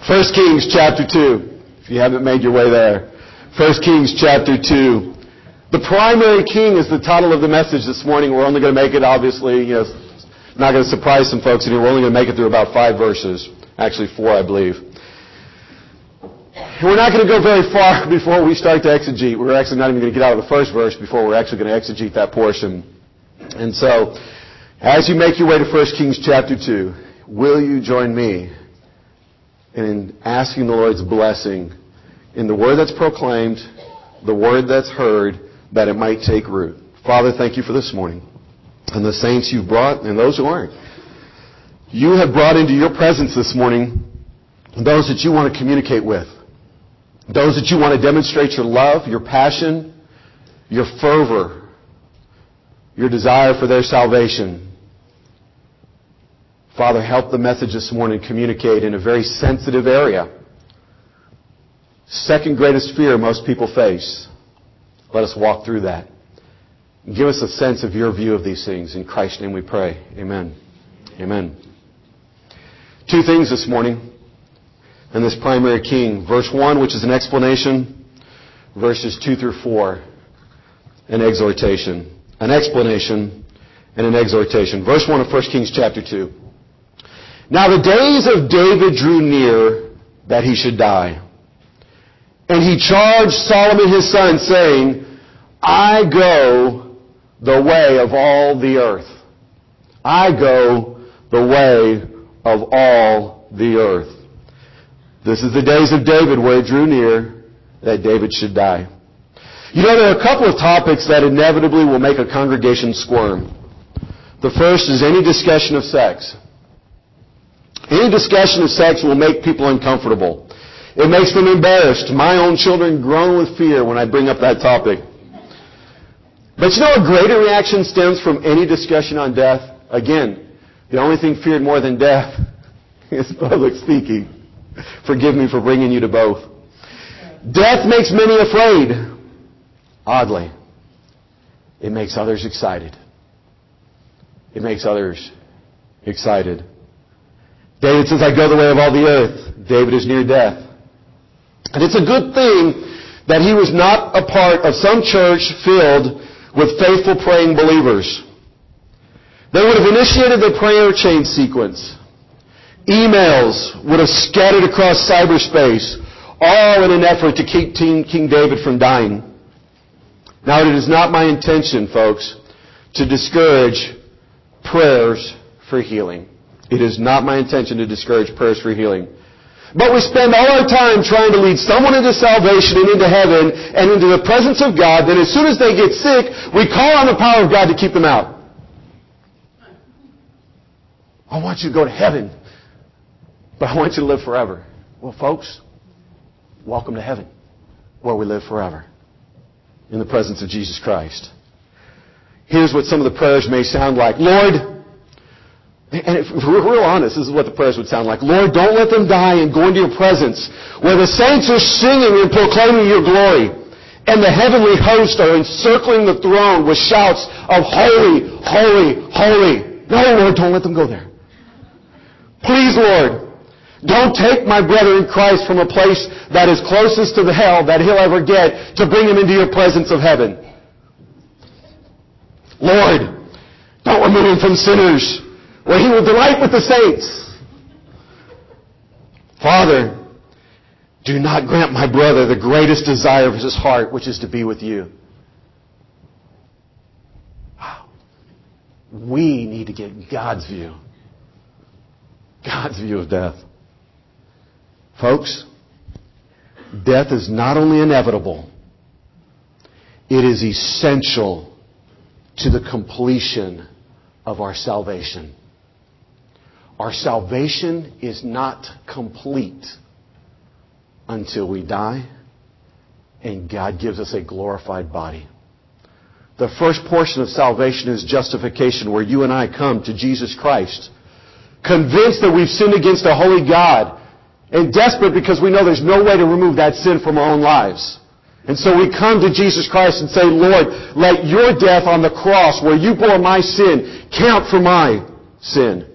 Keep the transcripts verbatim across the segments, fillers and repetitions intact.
First Kings chapter two, if you haven't made your way there. First Kings chapter two. The primary king is the title of the message this morning. We're only going to make it, obviously, you know, not going to surprise some folks in here. We're only going to make it through about five verses. Actually, four, I believe. We're not going to go very far before we start to exegete. We're actually not even going to get out of the first verse before we're actually going to exegete that portion. And so, as you make your way to First Kings chapter two, will you join me in asking the Lord's blessing in the word that's proclaimed, the word that's heard, that it might take root. Father, thank you for this morning. And the saints you've brought, and those who aren't. You have brought into your presence this morning those that you want to communicate with. Those that you want to demonstrate your love, your passion, your fervor, your desire for their salvation. Father, help the message this morning communicate in a very sensitive area. Second greatest fear most people face. Let us walk through that. Give us a sense of your view of these things. In Christ's name we pray. Amen. Amen. Two things this morning in this primary king. Verse one, which is an explanation. Verses two through four, an exhortation. An explanation and an exhortation. Verse one of First Kings chapter two. Now the days of David drew near that he should die. And he charged Solomon his son, saying, I go the way of all the earth. I go the way of all the earth. This is the days of David where it drew near that David should die. You know, there are a couple of topics that inevitably will make a congregation squirm. The first is any discussion of sex. Any discussion of sex will make people uncomfortable. It makes them embarrassed. My own children groan with fear when I bring up that topic. But you know a greater reaction stems from any discussion on death? Again, the only thing feared more than death is public speaking. Forgive me for bringing you to both. Death makes many afraid. Oddly, it makes others excited. It makes others excited. David says, I go the way of all the earth. David is near death. And it's a good thing that he was not a part of some church filled with faithful praying believers. They would have initiated the prayer chain sequence. Emails would have scattered across cyberspace, all in an effort to keep King David from dying. Now, it is not my intention, folks, to discourage prayers for healing. It is not my intention to discourage prayers for healing. But we spend all our time trying to lead someone into salvation and into heaven and into the presence of God. Then as soon as they get sick, we call on the power of God to keep them out. I want you to go to heaven, but I want you to live forever. Well, folks, welcome to heaven, where we live forever in the presence of Jesus Christ. Here's what some of the prayers may sound like. Lord, and if we're real honest, this is what the prayers would sound like. Lord, don't let them die and go into your presence where the saints are singing and proclaiming your glory and the heavenly hosts are encircling the throne with shouts of holy, holy, holy. No, Lord, don't let them go there. Please, Lord, don't take my brother in Christ from a place that is closest to the hell that he'll ever get to bring him into your presence of heaven. Lord, don't remove him from sinners, where he will delight with the saints. Father, do not grant my brother the greatest desire of his heart, which is to be with you. Wow. We need to get God's view. God's view of death. Folks, death is not only inevitable, it is essential to the completion of our salvation. Our salvation is not complete until we die and God gives us a glorified body. The first portion of salvation is justification, where you and I come to Jesus Christ, convinced that we've sinned against a holy God and desperate because we know there's no way to remove that sin from our own lives. And so we come to Jesus Christ and say, Lord, let your death on the cross where you bore my sin count for my sin.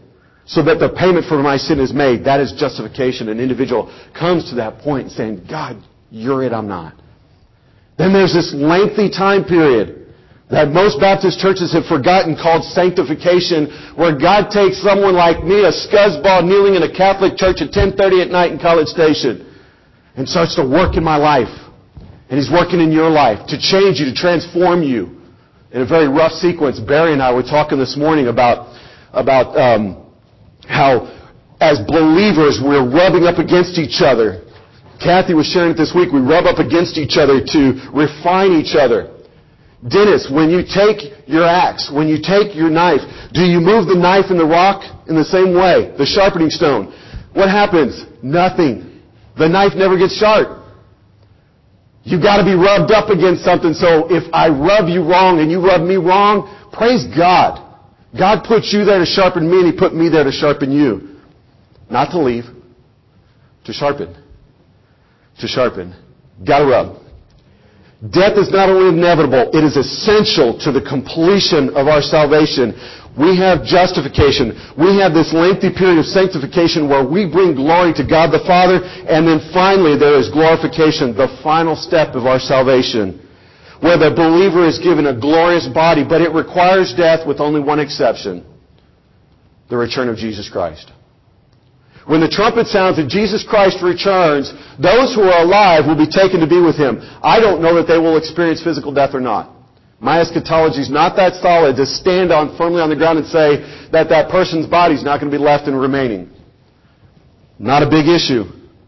so that the payment for my sin is made. That is justification. An individual comes to that point saying, God, you're it, I'm not. Then there's this lengthy time period that most Baptist churches have forgotten called sanctification, where God takes someone like me, a scuzzball kneeling in a Catholic church at ten thirty at night in College Station, and starts to work in my life. And He's working in your life to change you, to transform you. In a very rough sequence, Barry and I were talking this morning about, about um, how as believers we're rubbing up against each other. Kathy was sharing it this week. We rub up against each other to refine each other. Dennis, when you take your axe, when you take your knife, do you move the knife and the rock in the same way? The sharpening stone. What happens? Nothing. The knife never gets sharp. You've got to be rubbed up against something. So if I rub you wrong and you rub me wrong, praise God. God put you there to sharpen me, and He put me there to sharpen you. Not to leave. To sharpen. To sharpen. Got to rub. Death is not only inevitable, it is essential to the completion of our salvation. We have justification. We have this lengthy period of sanctification where we bring glory to God the Father, and then finally there is glorification, the final step of our salvation, where the believer is given a glorious body, but it requires death with only one exception: the return of Jesus Christ. When the trumpet sounds and Jesus Christ returns, those who are alive will be taken to be with Him. I don't know that they will experience physical death or not. My eschatology is not that solid to stand on firmly on the ground and say that that person's body is not going to be left and remaining. Not a big issue.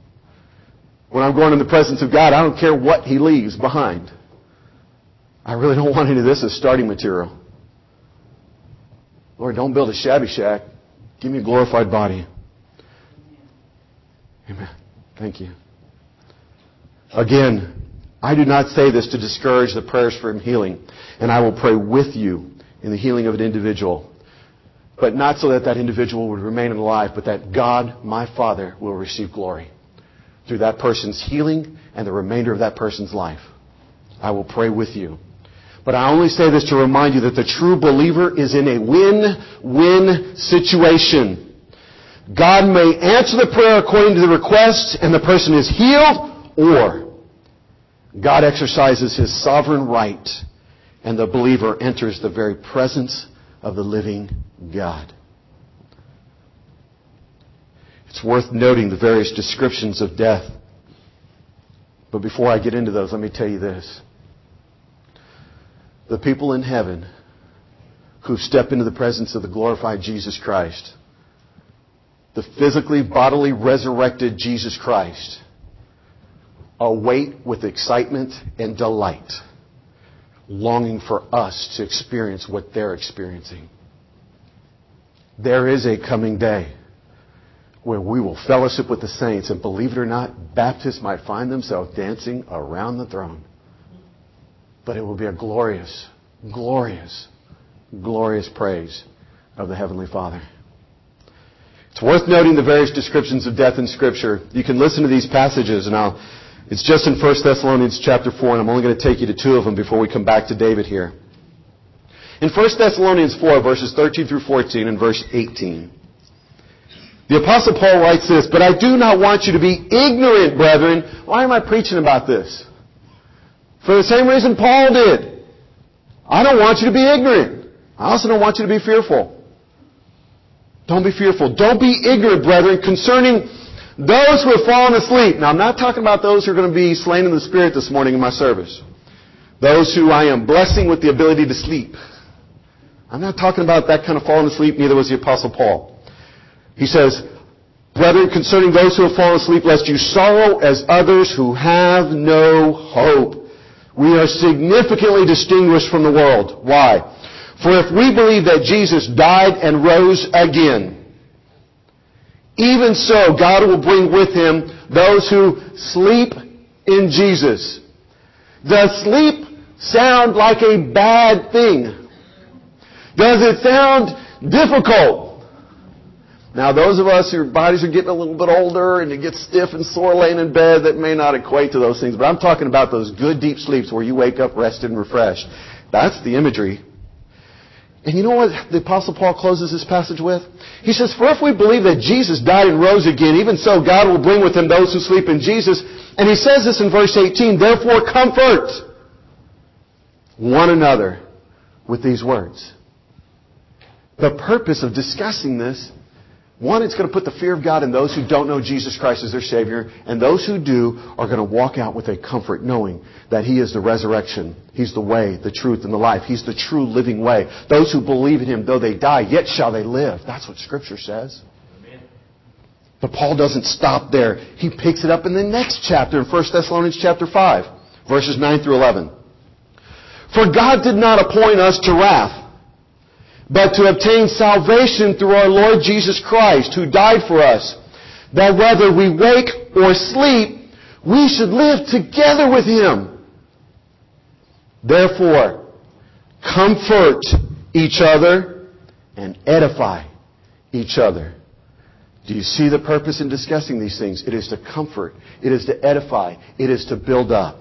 When I'm going in the presence of God, I don't care what He leaves behind. I really don't want any of this as starting material. Lord, don't build a shabby shack. Give me a glorified body. Amen. Thank you. Again, I do not say this to discourage the prayers for healing, and I will pray with you in the healing of an individual, but not so that that individual would remain alive, but that God, my Father, will receive glory through that person's healing and the remainder of that person's life. I will pray with you. But I only say this to remind you that the true believer is in a win-win situation. God may answer the prayer according to the request and the person is healed, or God exercises His sovereign right and the believer enters the very presence of the living God. It's worth noting the various descriptions of death. But before I get into those, let me tell you this. The people in heaven who step into the presence of the glorified Jesus Christ, the physically, bodily resurrected Jesus Christ, await with excitement and delight, longing for us to experience what they're experiencing. There is a coming day where we will fellowship with the saints, and believe it or not, Baptists might find themselves dancing around the throne. But it will be a glorious, glorious, glorious praise of the Heavenly Father. It's worth noting the various descriptions of death in Scripture. You can listen to these passages, and I'll, it's just in First Thessalonians chapter four, and I'm only going to take you to two of them before we come back to David here. In First Thessalonians four, verses thirteen through fourteen, and verse eighteen, the Apostle Paul writes this: "But I do not want you to be ignorant, brethren." Why am I preaching about this? For the same reason Paul did. I don't want you to be ignorant. I also don't want you to be fearful. Don't be fearful. Don't be ignorant, brethren, concerning those who have fallen asleep. Now, I'm not talking about those who are going to be slain in the Spirit this morning in my service. Those who I am blessing with the ability to sleep. I'm not talking about that kind of falling asleep. Neither was the Apostle Paul. He says, "Brethren, concerning those who have fallen asleep, lest you sorrow as others who have no hope. We are significantly distinguished from the world." Why? "For if we believe that Jesus died and rose again, even so God will bring with Him those who sleep in Jesus." Does sleep sound like a bad thing? Does it sound difficult? Now, those of us whose bodies are getting a little bit older and you get stiff and sore laying in bed, that may not equate to those things. But I'm talking about those good deep sleeps where you wake up rested and refreshed. That's the imagery. And you know what the Apostle Paul closes this passage with? He says, for if we believe that Jesus died and rose again, even so God will bring with Him those who sleep in Jesus. And he says this in verse eighteen, therefore comfort one another with these words. The purpose of discussing this, one, it's going to put the fear of God in those who don't know Jesus Christ as their Savior, and those who do are going to walk out with a comfort knowing that He is the resurrection. He's the way, the truth, and the life. He's the true living way. Those who believe in Him, though they die, yet shall they live. That's what Scripture says. Amen. But Paul doesn't stop there. He picks it up in the next chapter, in First Thessalonians chapter five, verses nine through eleven. For God did not appoint us to wrath, but to obtain salvation through our Lord Jesus Christ, who died for us, that whether we wake or sleep, we should live together with Him. Therefore, comfort each other and edify each other. Do you see the purpose in discussing these things? It is to comfort. It is to edify. It is to build up.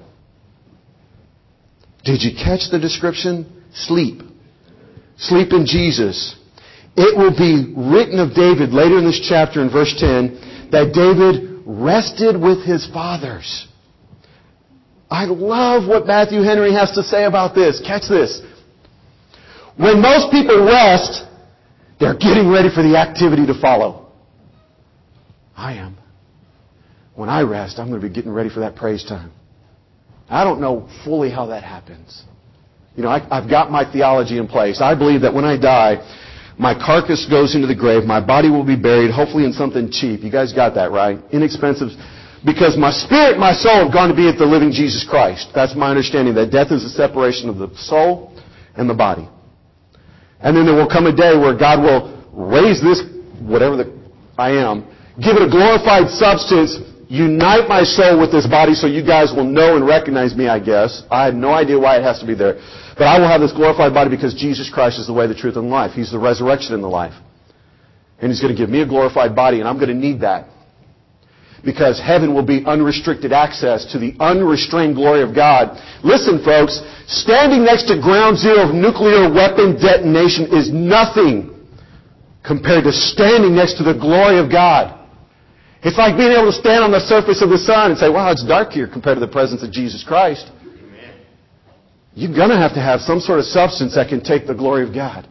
Did you catch the description? Sleep. Sleep in Jesus. It will be written of David later in this chapter in verse ten that David rested with his fathers. I love what Matthew Henry has to say about this. Catch this. When most people rest, they're getting ready for the activity to follow. I am. When I rest, I'm going to be getting ready for that praise time. I don't know fully how that happens. You know, I, I've got my theology in place. I believe that when I die, my carcass goes into the grave. My body will be buried, hopefully in something cheap. You guys got that, right? Inexpensive. Because my spirit and my soul have gone to be at the living Jesus Christ. That's my understanding, that death is the separation of the soul and the body. And then there will come a day where God will raise this, whatever the I am, give it a glorified substance, unite my soul with this body so you guys will know and recognize me, I guess. I have no idea why it has to be there. But I will have this glorified body because Jesus Christ is the way, the truth, and the life. He's the resurrection and the life. And He's going to give me a glorified body, and I'm going to need that. Because heaven will be unrestricted access to the unrestrained glory of God. Listen, folks, standing next to ground zero of nuclear weapon detonation is nothing compared to standing next to the glory of God. It's like being able to stand on the surface of the sun and say, wow, it's dark here compared to the presence of Jesus Christ. Amen. You're going to have to have some sort of substance that can take the glory of God.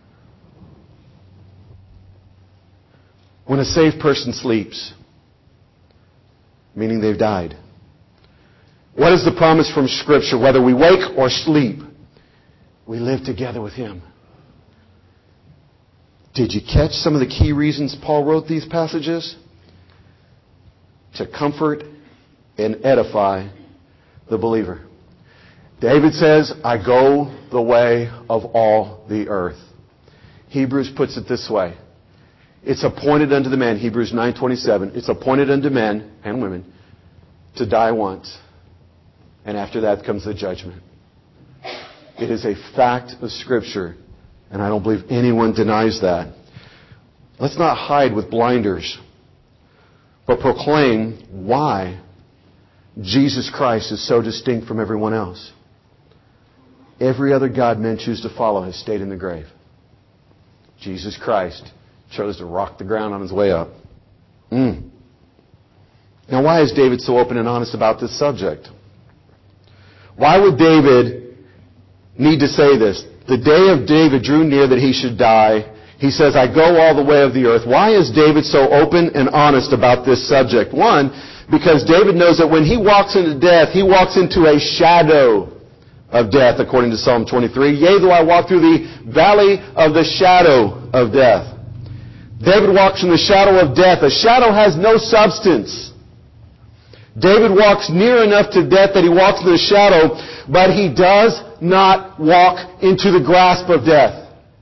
When a saved person sleeps, meaning they've died, what is the promise from Scripture? Whether we wake or sleep, we live together with Him. Did you catch some of the key reasons Paul wrote these passages? To comfort and edify the believer. David says, I go the way of all the earth. Hebrews puts it this way. It's appointed unto the man, Hebrews nine twenty-seven, it's appointed unto men and women to die once. And after that comes the judgment. It is a fact of Scripture. And I don't believe anyone denies that. Let's not hide with blinders, but proclaim why Jesus Christ is so distinct from everyone else. Every other God men choose to follow has stayed in the grave. Jesus Christ chose to rock the ground on His way up. Mm. Now, why is David so open and honest about this subject? Why would David need to say this? The day of David drew near that he should die. He says, I go all the way of the earth. Why is David so open and honest about this subject? One, because David knows that when he walks into death, he walks into a shadow of death, according to Psalm twenty-three. Yea, though I walk through the valley of the shadow of death. David walks in the shadow of death. A shadow has no substance. David walks near enough to death that he walks in the shadow, but he does not walk into the grasp of death.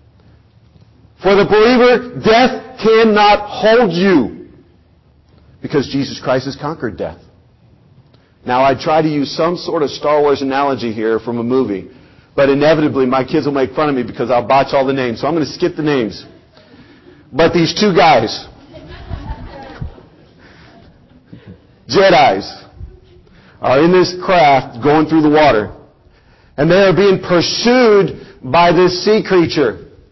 For the believer, death cannot hold you because Jesus Christ has conquered death. Now, I try to use some sort of Star Wars analogy here from a movie, but inevitably my kids will make fun of me because I'll botch all the names, so I'm going to skip the names. But these two guys, Jedis, are in this craft going through the water, and they are being pursued by this sea creature.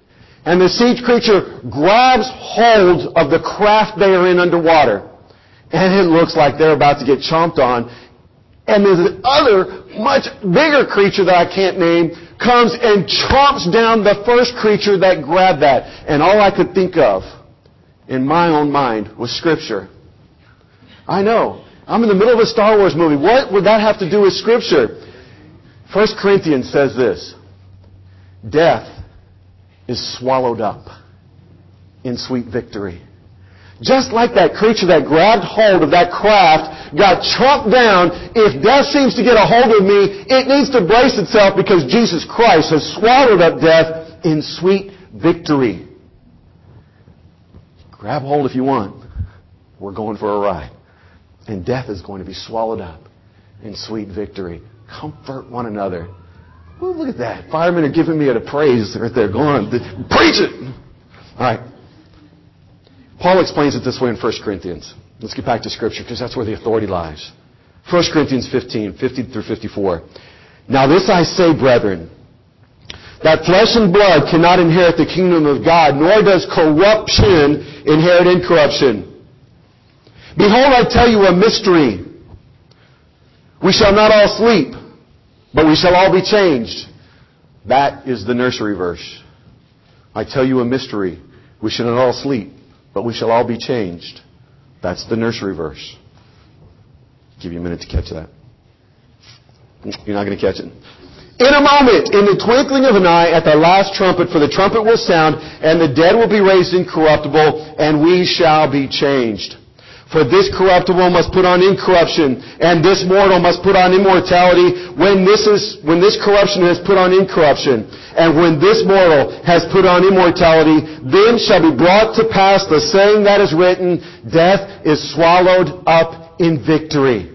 And the sea creature grabs hold of the craft they are in underwater. And it looks like they're about to get chomped on. And this other, much bigger creature that I can't name comes and chomps down the first creature that grabbed that. And all I could think of in my own mind was Scripture. I know. I'm in the middle of a Star Wars movie. What would that have to do with Scripture? First Corinthians says this. Death is swallowed up in sweet victory. Just like that creature that grabbed hold of that craft got chomped down, if death seems to get a hold of me, it needs to brace itself because Jesus Christ has swallowed up death in sweet victory. Grab hold if you want. We're going for a ride. And death is going to be swallowed up in sweet victory. Comfort one another. Ooh, look at that. Firemen are giving me a praise right there. Go on. Preach it! All right. Paul explains it this way in First Corinthians. Let's get back to Scripture because that's where the authority lies. First Corinthians fifteen, fifty through fifty-four. Now this I say, brethren, that flesh and blood cannot inherit the kingdom of God, nor does corruption inherit incorruption. Behold, I tell you a mystery. We shall not all sleep, but we shall all be changed. That is the nursery verse. I tell you a mystery. We shall not all sleep, but we shall all be changed. That's the nursery verse. I'll give you a minute to catch that. You're not going to catch it. In a moment, in the twinkling of an eye, at the last trumpet, for the trumpet will sound, and the dead will be raised incorruptible, and we shall be changed. For this corruptible must put on incorruption, and this mortal must put on immortality. When this is, when this corruption has put on incorruption, and when this mortal has put on immortality, then shall be brought to pass the saying that is written, death is swallowed up in victory.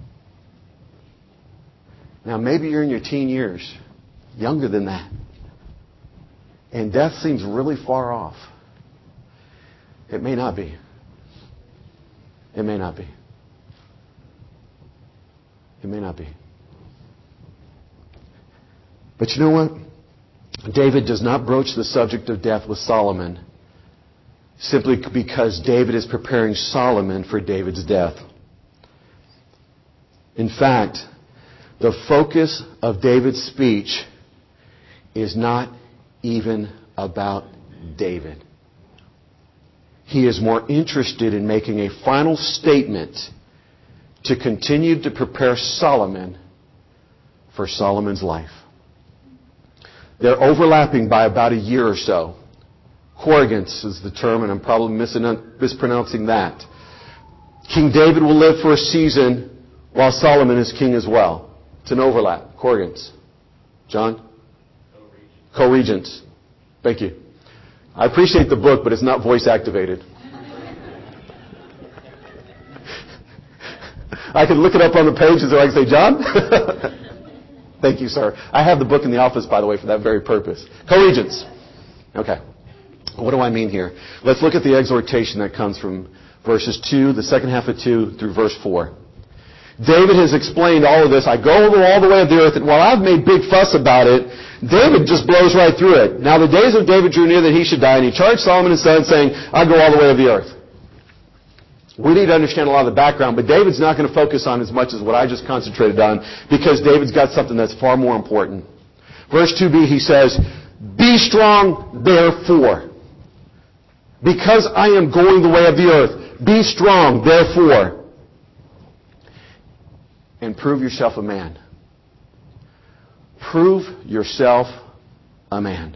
Now maybe you're in your teen years, younger than that, and death seems really far off. It may not be. It may not be. It may not be. But you know what? David does not broach the subject of death with Solomon simply because David is preparing Solomon for David's death. In fact, the focus of David's speech is not even about David. He is more interested in making a final statement to continue to prepare Solomon for Solomon's life. They're overlapping by about a year or so. Corrigance is the term, and I'm probably mispronouncing that. King David will live for a season while Solomon is king as well. It's an overlap. Corrigance. John? Co-regents. Thank you. I appreciate the book, but it's not voice activated. I can look it up on the pages or I can say, John? Thank you, sir. I have the book in the office, by the way, for that very purpose. Co-regents. Okay. What do I mean here? Let's look at the exhortation that comes from verses two, the second half of two, through verse four. David has explained all of this. I go over all the way of the earth, and while I've made big fuss about it, David just blows right through it. Now the days of David drew near that he should die, and he charged Solomon his son, saying, I'll go all the way of the earth. We need to understand a lot of the background, but David's not going to focus on as much as what I just concentrated on, because David's got something that's far more important. Verse two b, he says, Be strong, therefore, because I am going the way of the earth. Be strong, therefore, and prove yourself a man. Prove yourself a man.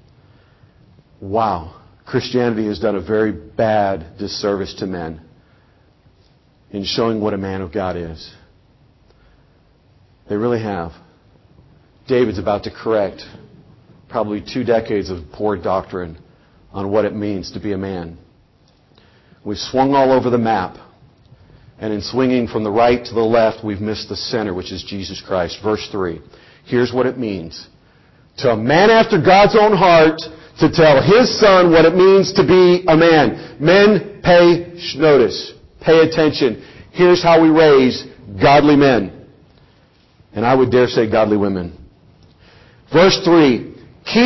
Wow. Christianity has done a very bad disservice to men in showing what a man of God is. They really have. David's about to correct probably two decades of poor doctrine on what it means to be a man. We've swung all over the map. And in swinging from the right to the left, we've missed the center, which is Jesus Christ. Verse three. Here's what it means. To a man after God's own heart, to tell his son what it means to be a man. Men, pay notice. Pay attention. Here's how we raise godly men. And I would dare say godly women. Verse three. Keep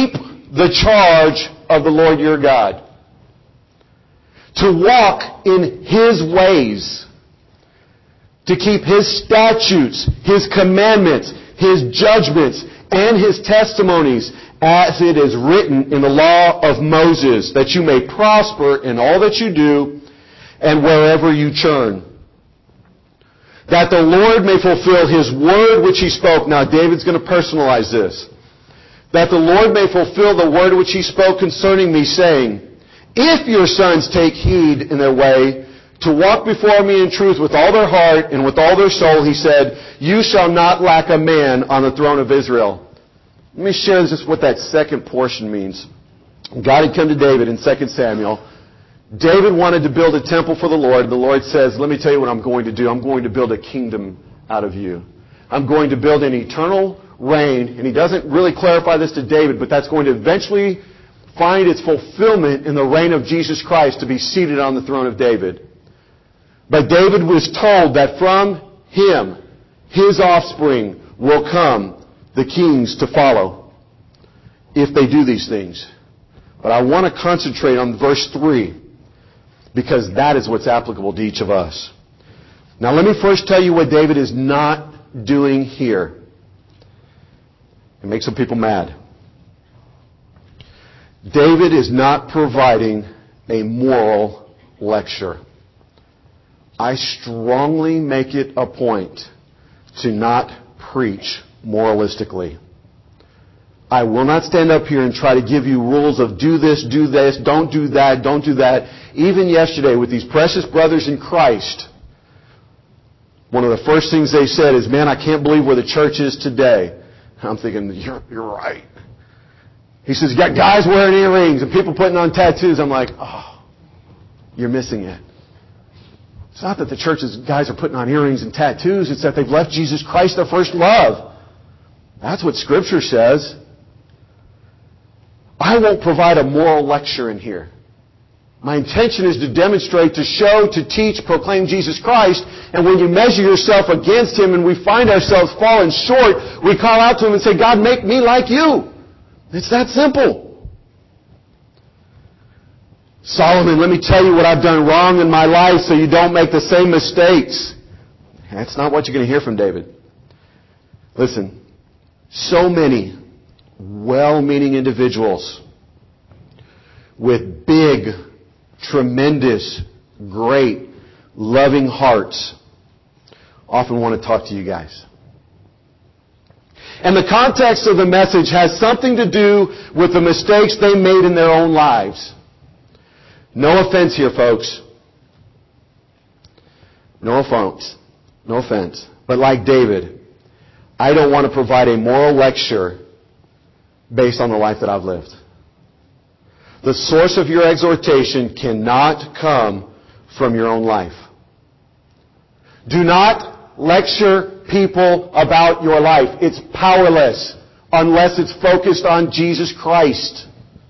the charge of the Lord your God. To walk in His ways. To keep His statutes, His commandments, His judgments, and His testimonies as it is written in the law of Moses, that you may prosper in all that you do and wherever you turn. That the Lord may fulfill His word which He spoke. Now David's going to personalize this. That the Lord may fulfill the word which He spoke concerning me, saying, if your sons take heed in their way to walk before me in truth with all their heart and with all their soul, He said, you shall not lack a man on the throne of Israel. Let me share just what that second portion means. God had come to David in Second Samuel. David wanted to build a temple for the Lord. The Lord says, let me tell you what I'm going to do. I'm going to build a kingdom out of you. I'm going to build an eternal reign. And He doesn't really clarify this to David, but that's going to eventually find its fulfillment in the reign of Jesus Christ to be seated on the throne of David. But David was told that from him, his offspring, will come the kings to follow if they do these things. But I want to concentrate on verse three because that is what's applicable to each of us. Now let me first tell you what David is not doing here. It makes some people mad. David is not providing a moral lecture. I strongly make it a point to not preach moralistically. I will not stand up here and try to give you rules of do this, do this, don't do that, don't do that. Even yesterday with these precious brothers in Christ, one of the first things they said is, man, I can't believe where the church is today. I'm thinking, you're, you're right. He says, you got guys wearing earrings and people putting on tattoos. I'm like, oh, you're missing it. It's not that the church's guys are putting on earrings and tattoos. It's that they've left Jesus Christ their first love. That's what Scripture says. I won't provide a moral lecture in here. My intention is to demonstrate, to show, to teach, proclaim Jesus Christ. And when you measure yourself against Him and we find ourselves falling short, we call out to Him and say, God, make me like You. It's that simple. Solomon, let me tell you what I've done wrong in my life so you don't make the same mistakes. That's not what you're going to hear from David. Listen, so many well-meaning individuals with big, tremendous, great, loving hearts often want to talk to you guys. And the context of the message has something to do with the mistakes they made in their own lives. No offense here, folks. No offense. No offense. But like David, I don't want to provide a moral lecture based on the life that I've lived. The source of your exhortation cannot come from your own life. Do not lecture people about your life. It's powerless unless it's focused on Jesus Christ.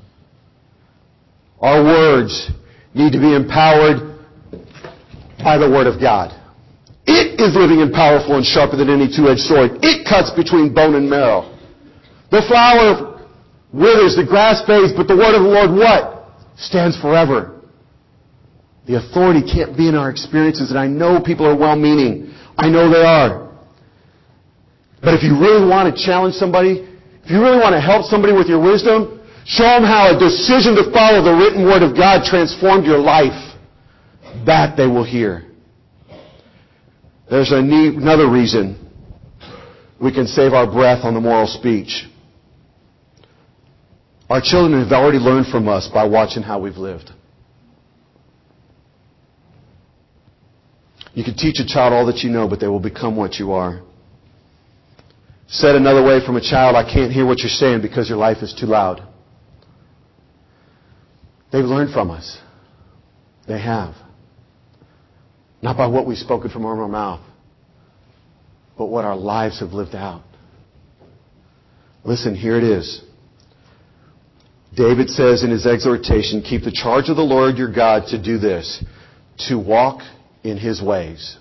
Our words need to be empowered by the Word of God. It is living and powerful and sharper than any two-edged sword. It cuts between bone and marrow. The flower withers, the grass fades, but the Word of the Lord what? Stands forever. The authority can't be in our experiences, and I know people are well-meaning. I know they are. But if you really want to challenge somebody, if you really want to help somebody with your wisdom, show them how a decision to follow the written Word of God transformed your life. That they will hear. There's a need, another reason we can save our breath on the moral speech. Our children have already learned from us by watching how we've lived. You can teach a child all that you know, but they will become what you are. Said another way from a child, I can't hear what you're saying because your life is too loud. They've learned from us. They have. Not by what we've spoken from our mouth, but what our lives have lived out. Listen, here it is. David says in his exhortation, keep the charge of the Lord your God to do this, to walk in His ways.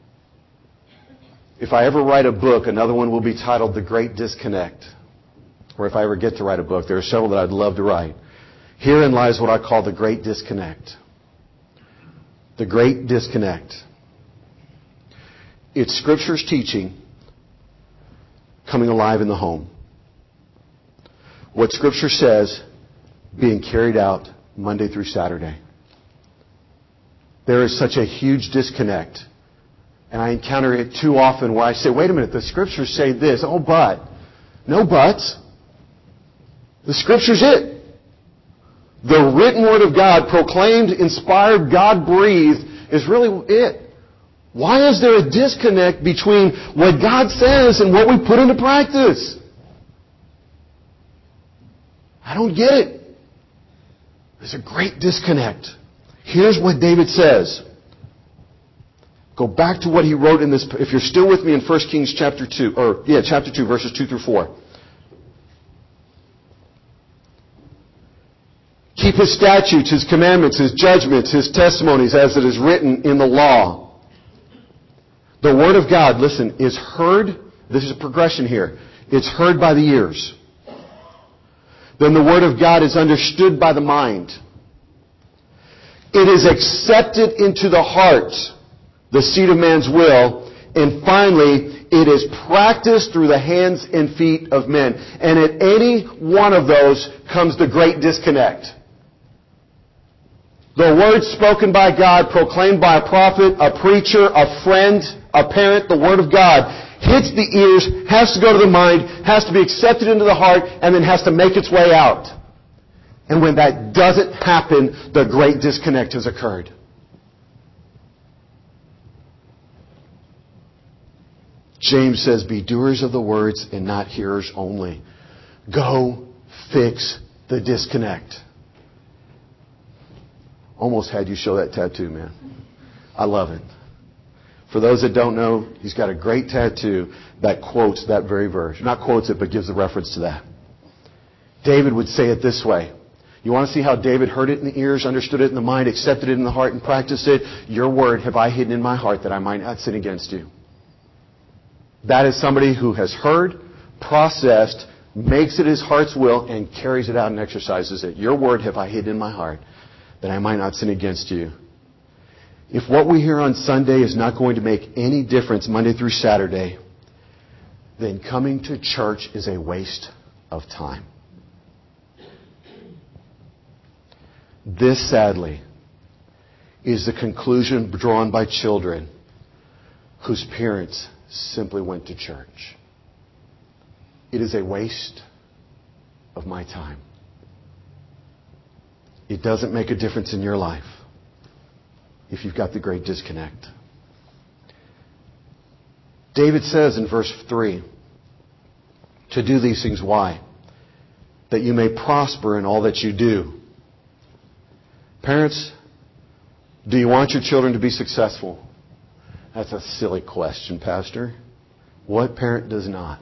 If I ever write a book, another one will be titled The Great Disconnect. or if I ever get to write a book, there are several that I'd love to write. Herein lies what I call the great disconnect. The great disconnect. It's Scripture's teaching coming alive in the home. What Scripture says being carried out Monday through Saturday. There is such a huge disconnect. And I encounter it too often where I say, wait a minute, the Scriptures say this. Oh, but. No buts. The Scripture's it. The written Word of God, proclaimed, inspired, God-breathed, is really it. Why is there a disconnect between what God says and what we put into practice? I don't get it. There's a great disconnect. Here's what David says. Go back to what he wrote in this, if you're still with me in First Kings chapter two, or yeah, chapter two, verses two through four. Keep His statutes, His commandments, His judgments, His testimonies as it is written in the law. The Word of God, listen, is heard. This is a progression here. It's heard by the ears. Then the Word of God is understood by the mind. It is accepted into the heart, the seat of man's will. And finally, it is practiced through the hands and feet of men. And at any one of those comes the great disconnect. The word spoken by God, proclaimed by a prophet, a preacher, a friend, a parent, the Word of God, hits the ears, has to go to the mind, has to be accepted into the heart, and then has to make its way out. And when that doesn't happen, the great disconnect has occurred. James says, be doers of the words and not hearers only. Go fix the disconnect. Almost had you show that tattoo, man. I love it. For those that don't know, he's got a great tattoo that quotes that very verse. Not quotes it, but gives a reference to that. David would say it this way. You want to see how David heard it in the ears, understood it in the mind, accepted it in the heart, and practiced it? Your word have I hidden in my heart that I might not sin against you. That is somebody who has heard, processed, makes it his heart's will, and carries it out and exercises it. Your word have I hidden in my heart that I might not sin against you. If what we hear on Sunday is not going to make any difference Monday through Saturday, then coming to church is a waste of time. This, sadly, is the conclusion drawn by children whose parents simply went to church. It is a waste of my time. It doesn't make a difference in your life if you've got the great disconnect. David says in verse three, to do these things, why? That you may prosper in all that you do. Parents, do you want your children to be successful? That's a silly question, Pastor. What parent does not?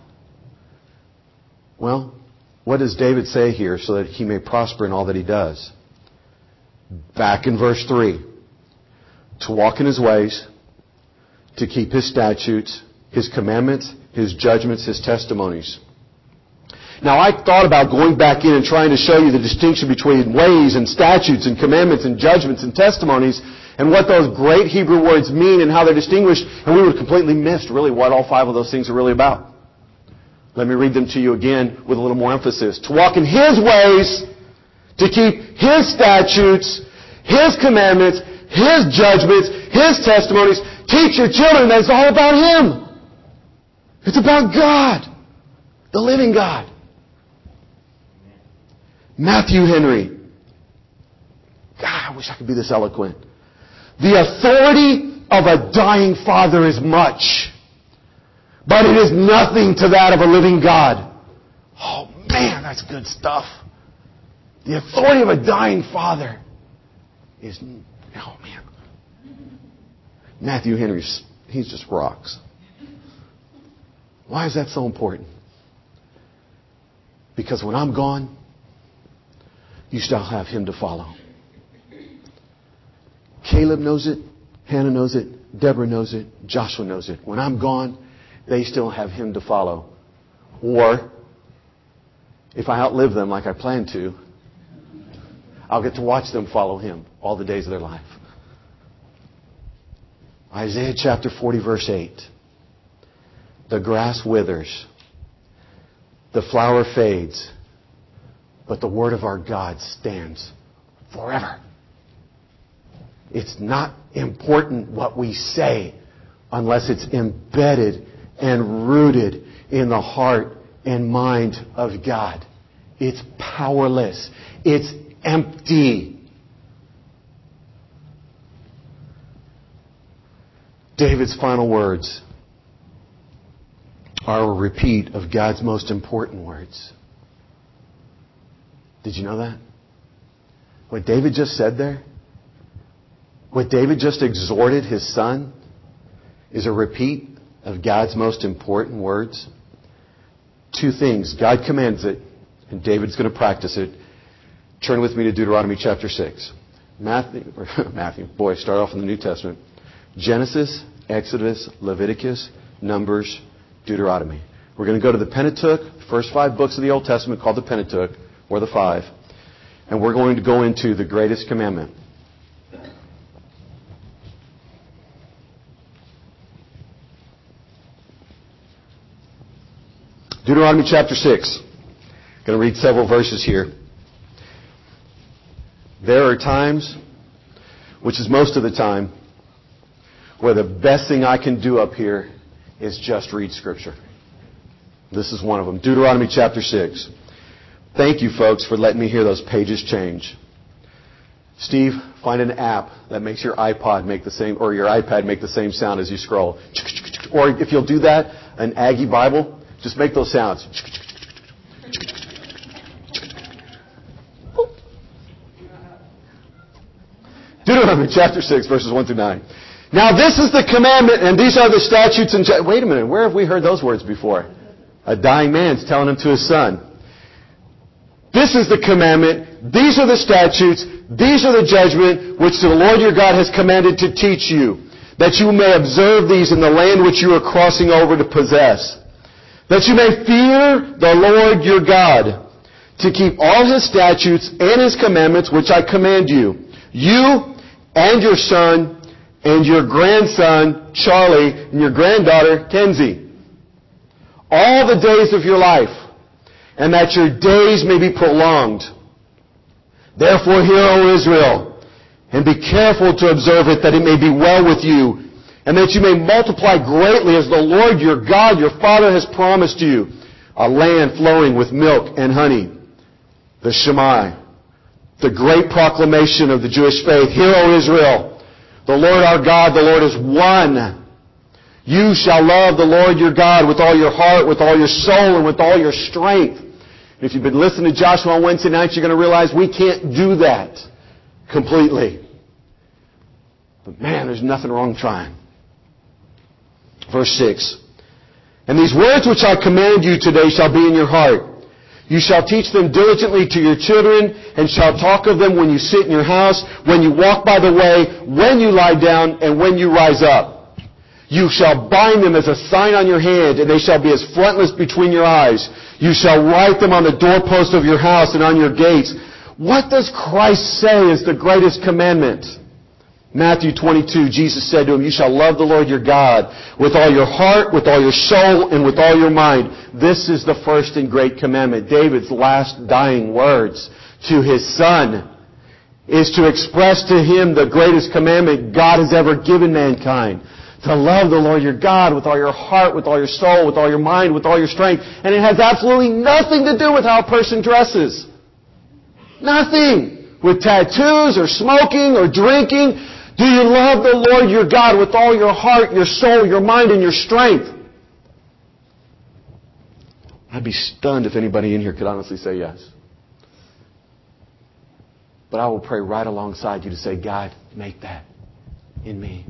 Well, what does David say here so that he may prosper in all that he does? Back in verse three. To walk in His ways, to keep His statutes, His commandments, His judgments, His testimonies. Now, I thought about going back in and trying to show you the distinction between ways and statutes and commandments and judgments and testimonies and what those great Hebrew words mean and how they're distinguished, and we would have completely missed really what all five of those things are really about. Let me read them to you again with a little more emphasis. To walk in His ways, to keep His statutes, His commandments, His judgments, His testimonies. Teach your children that it's all about Him. It's about God, the living God. Matthew Henry. God, I wish I could be this eloquent. The authority of a dying father is much, but it is nothing to that of a living God. Oh man, that's good stuff. The authority of a dying father is, oh man. Matthew Henry, he's just rocks. Why is that so important? Because when I'm gone, you still have Him to follow. Caleb knows it. Hannah knows it. Deborah knows it. Joshua knows it. When I'm gone, they still have Him to follow. Or, if I outlive them like I plan to, I'll get to watch them follow Him all the days of their life. Isaiah chapter forty, verse eight. The grass withers, the flower fades, but the word of our God stands forever. It's not important what we say unless it's embedded and rooted in the heart and mind of God. It's powerless. It's empty. David's final words are a repeat of God's most important words. Did you know that? What David just said there, what David just exhorted his son, is a repeat of God's most important words. Two things. God commands it, and David's going to practice it. Turn with me to Deuteronomy chapter six. Matthew, or Matthew, boy, start off in the New Testament. Genesis, Exodus, Leviticus, Numbers, Deuteronomy. We're going to go to the Pentateuch, the first five books of the Old Testament called the Pentateuch, or the five. And we're going to go into the greatest commandment. Deuteronomy chapter six. I'm going to read several verses here. There are times, which is most of the time, where the best thing I can do up here is just read Scripture. This is one of them. Deuteronomy chapter six. Thank you, folks, for letting me hear those pages change. Steve, find an app that makes your iPod make the same, or your iPad make the same sound as you scroll. Or if you'll do that, an Aggie Bible, just make those sounds. Deuteronomy chapter six, verses one through nine. Now this is the commandment, and these are the statutes and... Ju- Wait a minute, where have we heard those words before? A dying man's telling him to his son. This is the commandment, these are the statutes, these are the judgment which the Lord your God has commanded to teach you, that you may observe these in the land which you are crossing over to possess, that you may fear the Lord your God, to keep all His statutes and His commandments which I command you, you and your son and your grandson Charlie and your granddaughter Kenzie, all the days of your life, and that your days may be prolonged. Therefore hear, O Israel, and be careful to observe it, that it may be well with you, and that you may multiply greatly as the Lord your God, your Father, has promised you, a land flowing with milk and honey. The Shema, the great proclamation of the Jewish faith. Hear, O Israel, the Lord our God, the Lord is one. You shall love the Lord your God with all your heart, with all your soul, and with all your strength. If you've been listening to Joshua on Wednesday nights, you're going to realize we can't do that completely. But man, there's nothing wrong trying. Verse six. And these words which I command you today shall be in your heart. You shall teach them diligently to your children, and shall talk of them when you sit in your house, when you walk by the way, when you lie down, and when you rise up. You shall bind them as a sign on your hand, and they shall be as frontlets between your eyes. You shall write them on the doorpost of your house and on your gates. What does Christ say is the greatest commandment? Matthew twenty-two, Jesus said to him, you shall love the Lord your God with all your heart, with all your soul, and with all your mind. This is the first and great commandment. David's last dying words to his son is to express to him the greatest commandment God has ever given mankind. To love the Lord your God with all your heart, with all your soul, with all your mind, with all your strength. And it has absolutely nothing to do with how a person dresses. Nothing. With tattoos or smoking or drinking. Do you love the Lord your God with all your heart, your soul, your mind, and your strength? I'd be stunned if anybody in here could honestly say yes. But I will pray right alongside you to say, God, make that in me.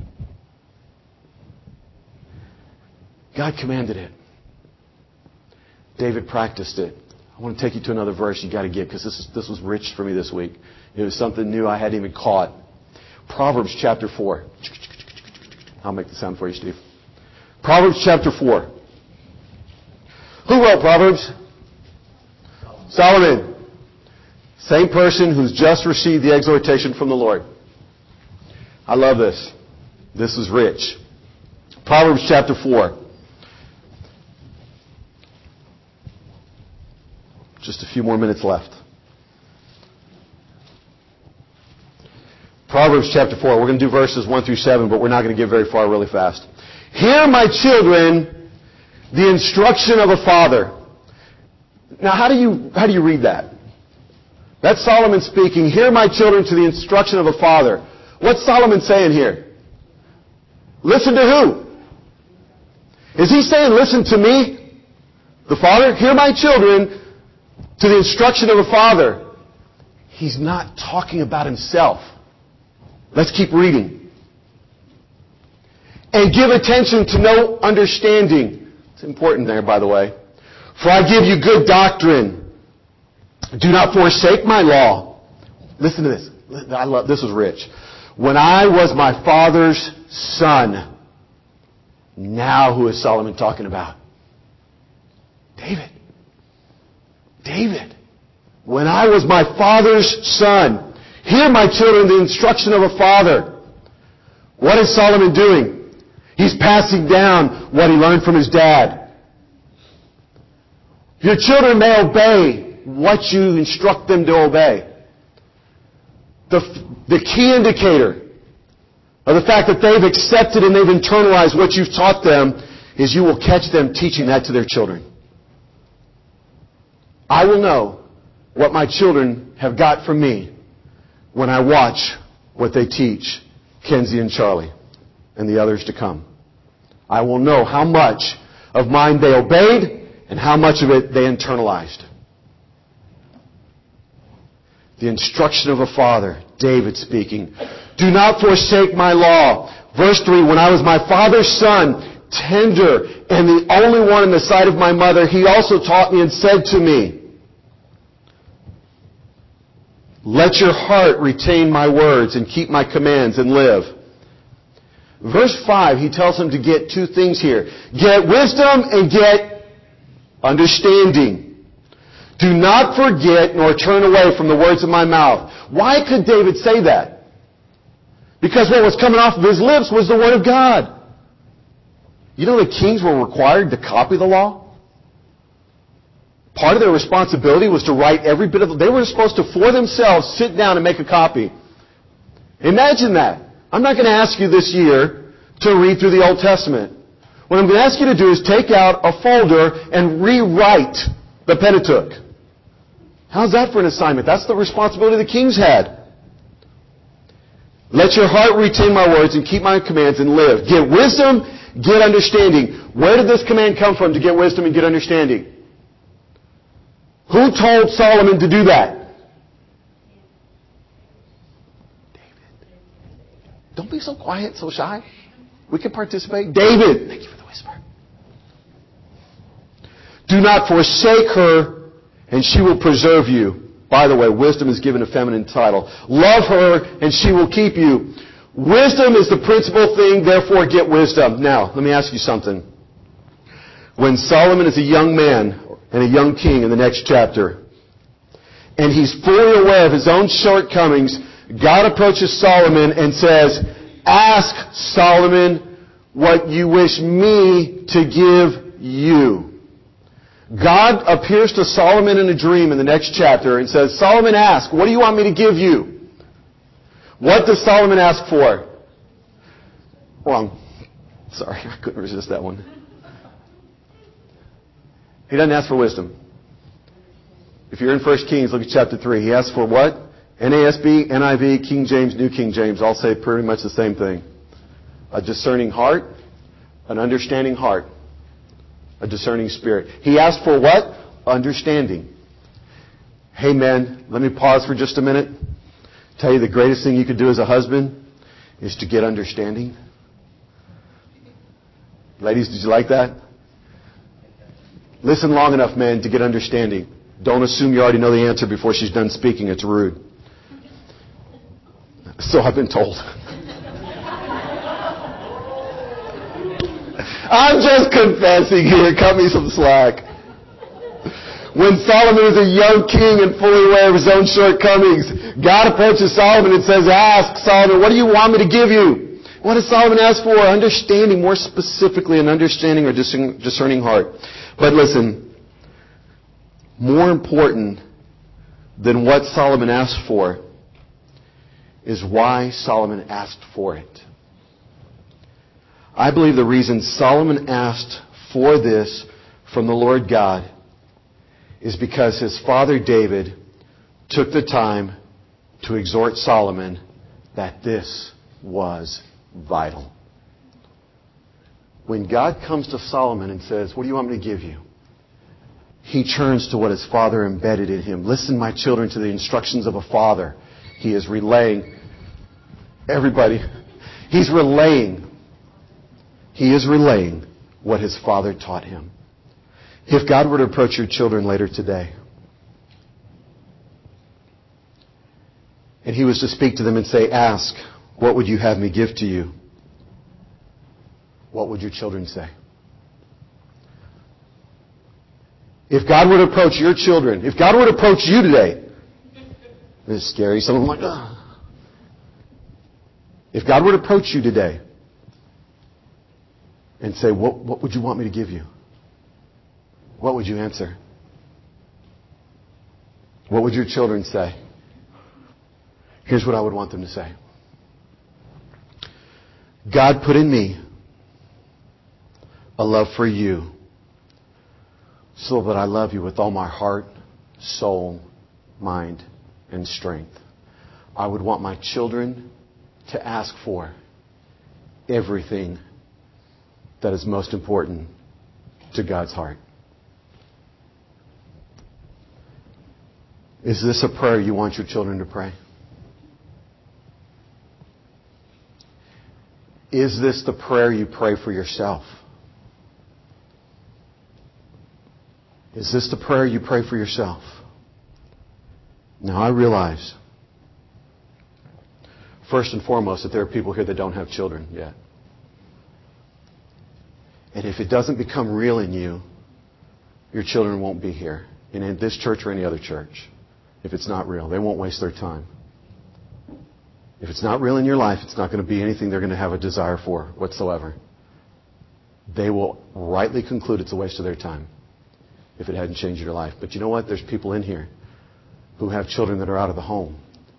God commanded it. David practiced it. I want to take you to another verse you got to get, because this is, this was rich for me this week. It was something new I hadn't even caught. Proverbs chapter four. I'll make the sound for you, Steve. Proverbs chapter four. Who wrote Proverbs? Solomon, same person who's just received the exhortation from the Lord. I love this. This is rich. Proverbs chapter four. Just a few more minutes left. Proverbs chapter four. We're going to do verses one through seven, but we're not going to get very far really fast. Hear, my children, the instruction of a father. Now, how do you, how do you read that? That's Solomon speaking. Hear, my children, to the instruction of a father. What's Solomon saying here? Listen to who? Is he saying, listen to me, the father? Hear, my children, to the instruction of a father. He's not talking about himself. Let's keep reading. And give attention to no understanding. It's important there, by the way. For I give you good doctrine. Do not forsake my law. Listen to this. I love, this is rich. When I was my father's son. Now who is Solomon talking about? David. David. When I was my father's son. Hear, my children, the instruction of a father. What is Solomon doing? He's passing down what he learned from his dad. Your children may obey what you instruct them to obey. The, the key indicator of the fact that they've accepted and they've internalized what you've taught them is you will catch them teaching that to their children. I will know what my children have got from me when I watch what they teach Kenzie and Charlie and the others to come. I will know how much of mine they obeyed and how much of it they internalized. The instruction of a father, David speaking. Do not forsake my law. Verse three, when I was my father's son, tender and the only one in the sight of my mother, he also taught me and said to me, let your heart retain my words and keep my commands and live. Verse five, he tells him to get two things here. Get wisdom and get understanding. Do not forget nor turn away from the words of my mouth. Why could David say that? Because what was coming off of his lips was the word of God. You know the kings were required to copy the law? Part of their responsibility was to write every bit of it. They were supposed to, for themselves, sit down and make a copy. Imagine that. I'm not going to ask you this year to read through the Old Testament. What I'm going to ask you to do is take out a folder and rewrite the Pentateuch. How's that for an assignment? That's the responsibility the kings had. Let your heart retain my words and keep my commands and live. Get wisdom, get understanding. Where did this command come from to get wisdom and get understanding? Who told Solomon to do that? David. Don't be so quiet, so shy. We can participate. David. Thank you for the whisper. Do not forsake her, and she will preserve you. By the way, wisdom is given a feminine title. Love her, and she will keep you. Wisdom is the principal thing, therefore get wisdom. Now, let me ask you something. When Solomon is a young man and a young king in the next chapter, and he's fully aware of his own shortcomings, God approaches Solomon and says, ask Solomon what you wish me to give you. God appears to Solomon in a dream in the next chapter and says, Solomon, ask, what do you want me to give you? What does Solomon ask for? Wrong. Sorry, I couldn't resist that one. He doesn't ask for wisdom. If you're in First Kings, look at chapter three. He asks for what? N A S B, N I V, King James, New King James, all say pretty much the same thing. A discerning heart, an understanding heart, a discerning spirit. He asked for what? Understanding. Hey man, let me pause for just a minute. Tell you the greatest thing you could do as a husband is to get understanding. Ladies, did you like that? Listen long enough, men, to get understanding. Don't assume you already know the answer before she's done speaking. It's rude. So I've been told. I'm just confessing here. Cut me some slack. When Solomon was a young king and fully aware of his own shortcomings, God approaches Solomon and says, ask Solomon, what do you want me to give you? What does Solomon ask for? Understanding, more specifically, an understanding or discerning heart. But listen, more important than what Solomon asked for is why Solomon asked for it. I believe the reason Solomon asked for this from the Lord God is because his father David took the time to exhort Solomon that this was vital. When God comes to Solomon and says, what do you want me to give you? He turns to what his father embedded in him. Listen, my children, to the instructions of a father. He is relaying, everybody, he's relaying, he is relaying what his father taught him. If God were to approach your children later today, and He was to speak to them and say, ask, what would you have me give to you? What would your children say? If God were to approach your children, if God were to approach you today, this is scary. Some of them are like, ugh. If God were to approach you today and say, what, what would you want me to give you? What would you answer? What would your children say? Here's what I would want them to say. God put in me a love for you so that I love you with all my heart, soul, mind, and strength. I would want my children to ask for everything that is most important to God's heart. Is this a prayer you want your children to pray? Is this the prayer you pray for yourself? Is this the prayer you pray for yourself? Now, I realize, first and foremost, that there are people here that don't have children yet. And if it doesn't become real in you, your children won't be here. And in this church or any other church. If it's not real, they won't waste their time. If it's not real in your life, it's not going to be anything they're going to have a desire for whatsoever. They will rightly conclude it's a waste of their time if it hadn't changed your life. But you know what? There's people in here who have children that are out of the home.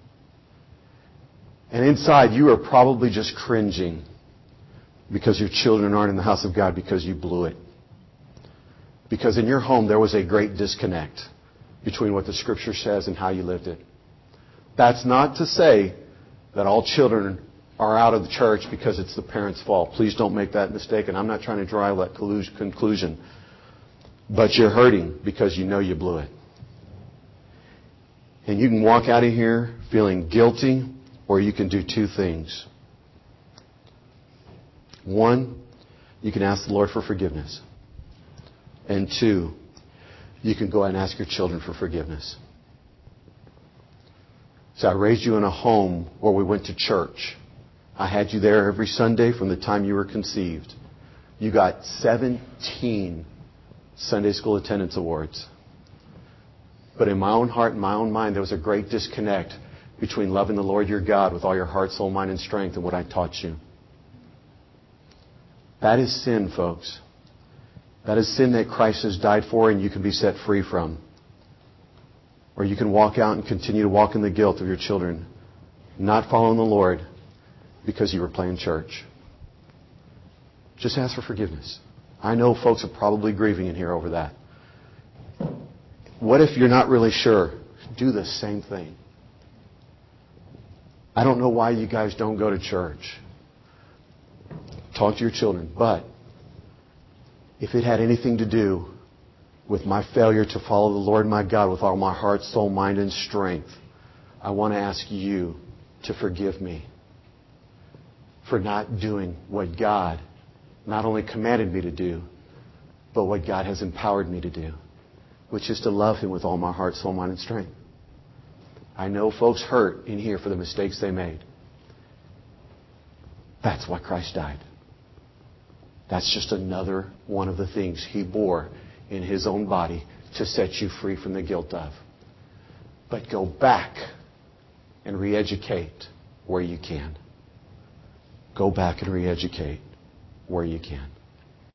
And inside, you are probably just cringing because your children aren't in the house of God because you blew it. Because in your home, there was a great disconnect between what the Scripture says and how you lived it. That's not to say that all children are out of the church because it's the parents' fault. Please don't make that mistake, and I'm not trying to drive that conclusion. But you're hurting because you know you blew it. And you can walk out of here feeling guilty, or you can do two things. One, you can ask the Lord for forgiveness. And two, you can go out and ask your children for forgiveness. So I raised you in a home where we went to church. I had you there every Sunday from the time you were conceived. You got seventeen Sunday school attendance awards. But in my own heart and my own mind, there was a great disconnect between loving the Lord your God with all your heart, soul, mind, and strength and what I taught you. That is sin, folks. That is sin that Christ has died for and you can be set free from. Or you can walk out and continue to walk in the guilt of your children not following the Lord because you were playing church. Just ask for forgiveness. I know folks are probably grieving in here over that. What if you're not really sure? Do the same thing. I don't know why you guys don't go to church. Talk to your children. But if it had anything to do with my failure to follow the Lord my God with all my heart, soul, mind, and strength, I want to ask you to forgive me for not doing what God not only commanded me to do, but what God has empowered me to do, which is to love Him with all my heart, soul, mind, and strength. I know folks hurt in here for the mistakes they made. That's why Christ died. That's just another one of the things He bore in His own body to set you free from the guilt of. But go back and re-educate where you can. Go back and re-educate where you can.